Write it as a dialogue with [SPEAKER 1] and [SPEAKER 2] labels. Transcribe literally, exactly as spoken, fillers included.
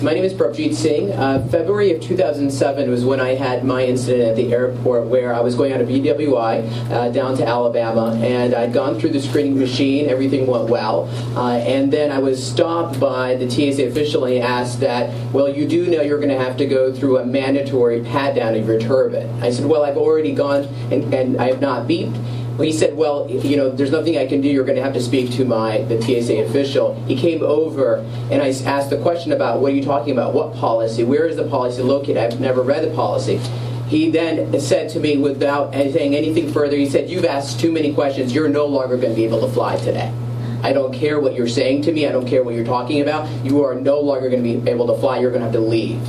[SPEAKER 1] My name is Prabhjeet Singh. Uh, February of two thousand seven was when I had my incident at the airport where I was going out of B W I uh, down to Alabama, and I'd gone through the screening machine. Everything went well. Uh, and then I was stopped by the T S A official and he asked that, well, you do know you're going to have to go through a mandatory pat-down of your turban. I said, well, I've already gone and, and I have not beeped. Well, he said, well, you know, there's nothing I can do. You're going to have to speak to my the T S A official. He came over, and I asked the question about, what are you talking about? What policy? Where is the policy located? I've never read the policy. He then said to me, without saying anything further, he said, you've asked too many questions. You're no longer going to be able to fly today. I don't care what you're saying to me. I don't care what you're talking about. You are no longer going to be able to fly. You're going to have to leave.